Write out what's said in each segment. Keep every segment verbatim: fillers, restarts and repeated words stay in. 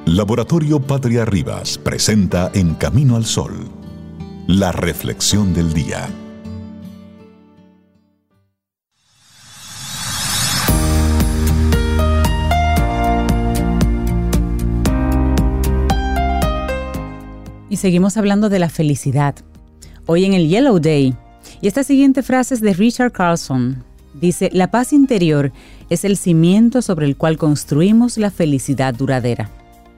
Laboratorio Patria Rivas presenta En Camino al Sol, la reflexión del día. Y seguimos hablando de la felicidad. Hoy en el Yellow Day. Y esta siguiente frase es de Richard Carlson. Dice: la paz interior es el cimiento sobre el cual construimos la felicidad duradera.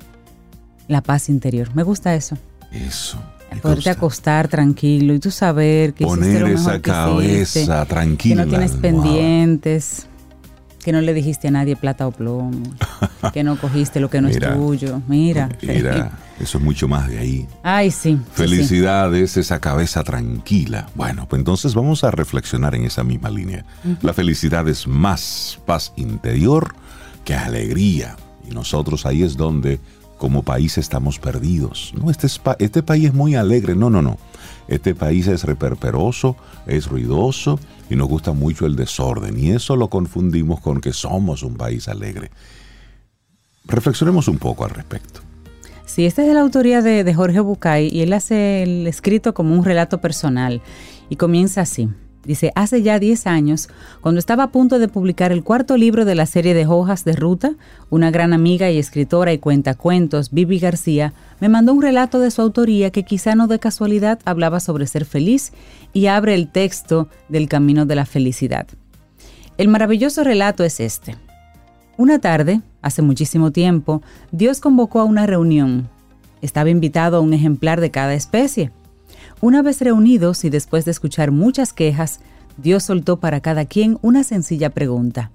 La paz interior. Me gusta eso. Eso. El poderte acostar tranquilo y tú saber que hiciste lo mejor esa que cabeza hiciste, tranquila. que no tienes pendientes, que no le dijiste a nadie plata o plomo, que no cogiste lo que no mira, es tuyo. Mira. Mira, eso es mucho más de ahí. Ay, sí. Felicidad sí, sí. es esa cabeza tranquila. Bueno, pues entonces vamos a reflexionar en esa misma línea. Uh-huh. La felicidad es más paz interior que alegría. Y nosotros ahí es donde como país estamos perdidos. No, este, es, este país es muy alegre. No, no, no. Este país es reperperoso, es ruidoso y nos gusta mucho el desorden. Y eso lo confundimos con que somos un país alegre. Reflexionemos un poco al respecto. Sí, esta es de la autoría de, de Jorge Bucay y él hace el escrito como un relato personal y comienza así. Dice: hace ya diez años, cuando estaba a punto de publicar el cuarto libro de la serie de Hojas de Ruta, una gran amiga y escritora y cuentacuentos, Vivi García, me mandó un relato de su autoría que quizá no de casualidad hablaba sobre ser feliz y abre el texto del camino de la felicidad. El maravilloso relato es este. Una tarde, hace muchísimo tiempo, Dios convocó a una reunión. Estaba invitado a un ejemplar de cada especie. Una vez reunidos y después de escuchar muchas quejas, Dios soltó para cada quien una sencilla pregunta.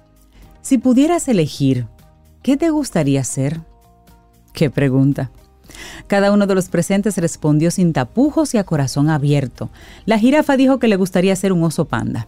Si pudieras elegir, ¿qué te gustaría ser? ¿Qué pregunta? Cada uno de los presentes respondió sin tapujos y a corazón abierto. La jirafa dijo que le gustaría ser un oso panda.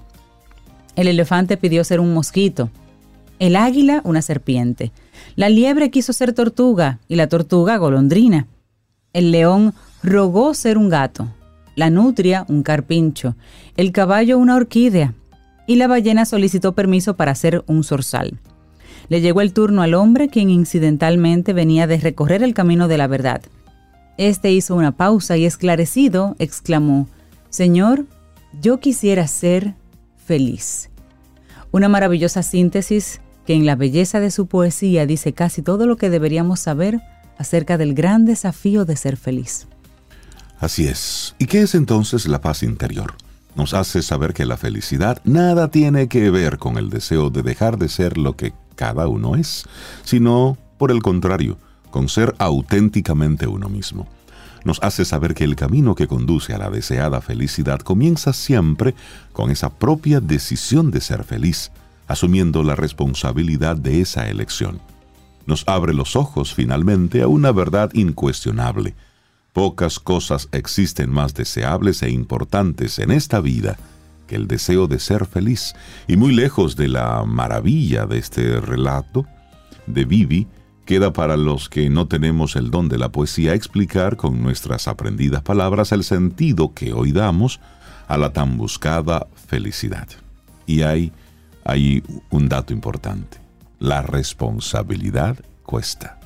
El elefante pidió ser un mosquito. El águila, una serpiente. La liebre quiso ser tortuga y la tortuga golondrina. El león rogó ser un gato, la nutria un carpincho, el caballo una orquídea y la ballena solicitó permiso para ser un zorzal. Le llegó el turno al hombre, quien incidentalmente venía de recorrer el camino de la verdad. Este hizo una pausa y esclarecido exclamó: Señor, yo quisiera ser feliz. Una maravillosa síntesis que en la belleza de su poesía dice casi todo lo que deberíamos saber acerca del gran desafío de ser feliz. Así es. ¿Y qué es entonces la paz interior? Nos hace saber que la felicidad nada tiene que ver con el deseo de dejar de ser lo que cada uno es, sino, por el contrario, con ser auténticamente uno mismo. Nos hace saber que el camino que conduce a la deseada felicidad comienza siempre con esa propia decisión de ser feliz, asumiendo la responsabilidad de esa elección. Nos abre los ojos finalmente a una verdad incuestionable. Pocas cosas existen más deseables e importantes en esta vida que el deseo de ser feliz. Y muy lejos de la maravilla de este relato de Vivi, queda para los que no tenemos el don de la poesía explicar con nuestras aprendidas palabras el sentido que hoy damos a la tan buscada felicidad. Y hay, hay un dato importante. La responsabilidad cuesta.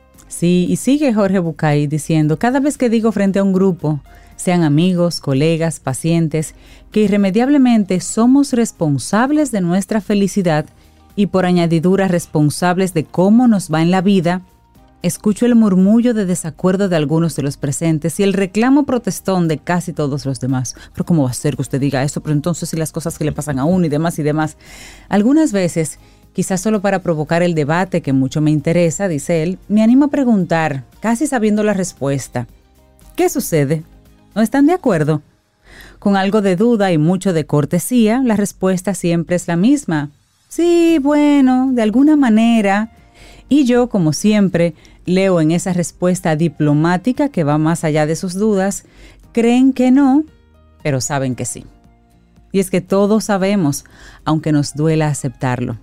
Sí, y sigue Jorge Bucay diciendo: cada vez que digo frente a un grupo, sean amigos, colegas, pacientes, que irremediablemente somos responsables de nuestra felicidad y por añadidura responsables de cómo nos va en la vida, escucho el murmullo de desacuerdo de algunos de los presentes y el reclamo protestón de casi todos los demás. Pero ¿cómo va a ser que usted diga eso? Pero entonces si las cosas que le pasan a uno y demás y demás. Algunas veces, quizás solo para provocar el debate que mucho me interesa, dice él, me animo a preguntar, casi sabiendo la respuesta. ¿Qué sucede? ¿No están de acuerdo? Con algo de duda y mucho de cortesía, la respuesta siempre es la misma. Sí, bueno, de alguna manera. Y yo, como siempre, leo en esa respuesta diplomática que va más allá de sus dudas, creen que no, pero saben que sí. Y es que todos sabemos, aunque nos duela aceptarlo.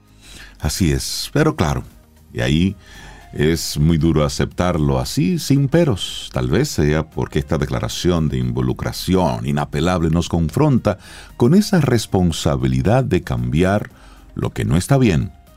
Así es, pero claro, y ahí es muy duro aceptarlo así, sin peros. Tal vez sea porque esta declaración de involucración inapelable nos confronta con esa responsabilidad de cambiar lo que no está bien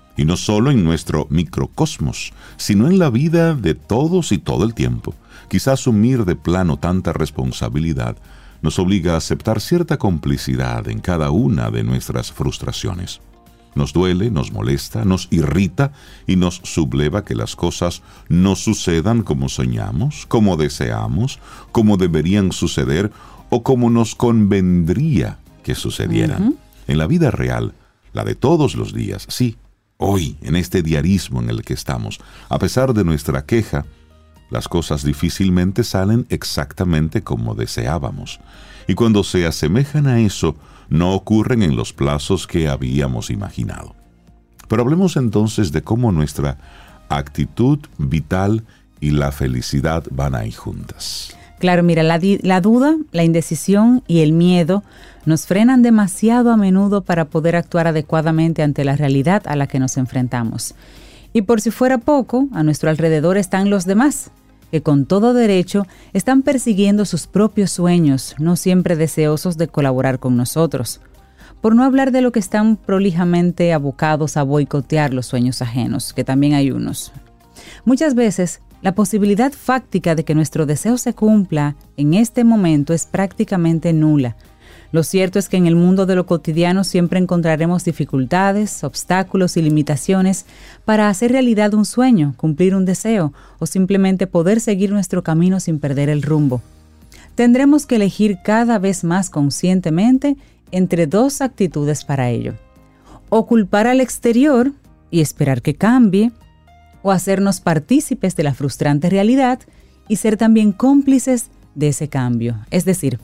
Y no solo en nuestro microcosmos, sino en la vida de todos y todo el tiempo. Quizá asumir de plano tanta responsabilidad nos obliga a aceptar cierta complicidad en cada una de nuestras frustraciones. Nos duele, nos molesta, nos irrita y nos subleva que las cosas no sucedan como soñamos, como deseamos, como deberían suceder o como nos convendría que sucedieran. Uh-huh. En la vida real, la de todos los días, sí, hoy, en este diarismo en el que estamos, a pesar de nuestra queja, las cosas difícilmente salen exactamente como deseábamos. Y cuando se asemejan a eso, no ocurren en los plazos que habíamos imaginado. Pero hablemos entonces de cómo nuestra actitud vital y la felicidad van ahí juntas. Claro, mira, la, la duda, la indecisión y el miedo nos frenan demasiado a menudo para poder actuar adecuadamente ante la realidad a la que nos enfrentamos. Y por si fuera poco, a nuestro alrededor están los demás, que con todo derecho están persiguiendo sus propios sueños, no siempre deseosos de colaborar con nosotros. Por no hablar de lo que están prolijamente abocados a boicotear los sueños ajenos, que también hay unos. Muchas veces, la posibilidad fáctica de que nuestro deseo se cumpla en este momento es prácticamente nula. Lo cierto es que en el mundo de lo cotidiano siempre encontraremos dificultades, obstáculos y limitaciones para hacer realidad un sueño, cumplir un deseo o simplemente poder seguir nuestro camino sin perder el rumbo. Tendremos que elegir cada vez más conscientemente entre dos actitudes para ello. O culpar al exterior y esperar que cambie, o hacernos partícipes de la frustrante realidad y ser también cómplices de ese cambio. Es decir,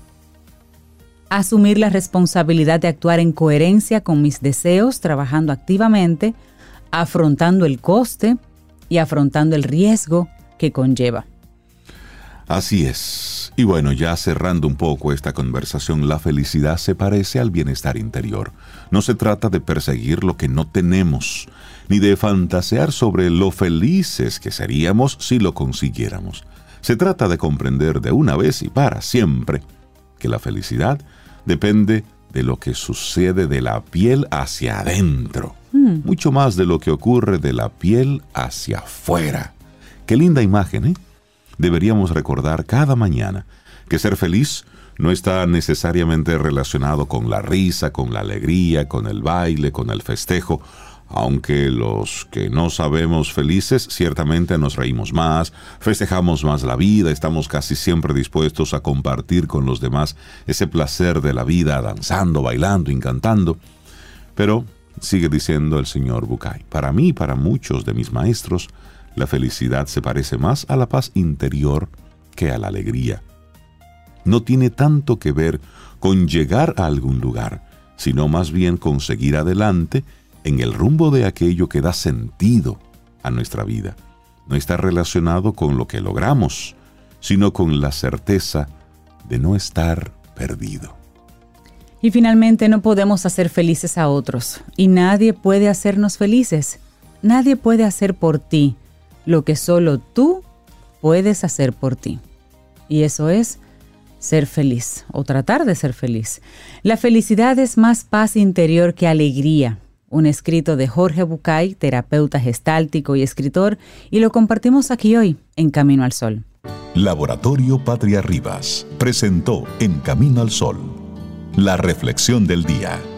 asumir la responsabilidad de actuar en coherencia con mis deseos, trabajando activamente, afrontando el coste y afrontando el riesgo que conlleva. Así es. Y bueno, ya cerrando un poco esta conversación, la felicidad se parece al bienestar interior. No se trata de perseguir lo que no tenemos, ni de fantasear sobre lo felices que seríamos si lo consiguiéramos. Se trata de comprender de una vez y para siempre que la felicidad depende de lo que sucede de la piel hacia adentro, mm. mucho más de lo que ocurre de la piel hacia afuera. Qué linda imagen, ¿eh? Deberíamos recordar cada mañana que ser feliz no está necesariamente relacionado con la risa, con la alegría, con el baile, con el festejo, aunque los que no sabemos felices ciertamente nos reímos más, festejamos más la vida, estamos casi siempre dispuestos a compartir con los demás ese placer de la vida, danzando, bailando, encantando. Pero, sigue diciendo el señor Bucay, para mí y para muchos de mis maestros, la felicidad se parece más a la paz interior que a la alegría. No tiene tanto que ver con llegar a algún lugar, sino más bien con seguir adelante en el rumbo de aquello que da sentido a nuestra vida. No está relacionado con lo que logramos, sino con la certeza de no estar perdido. Y finalmente no podemos hacer felices a otros, y nadie puede hacernos felices. Nadie puede hacer por ti lo que solo tú puedes hacer por ti. Y eso es ser feliz, o tratar de ser feliz. La felicidad es más paz interior que alegría. Un escrito de Jorge Bucay, terapeuta gestáltico y escritor, y lo compartimos aquí hoy en Camino al Sol. Laboratorio Patria Rivas presentó En Camino al Sol, la reflexión del día.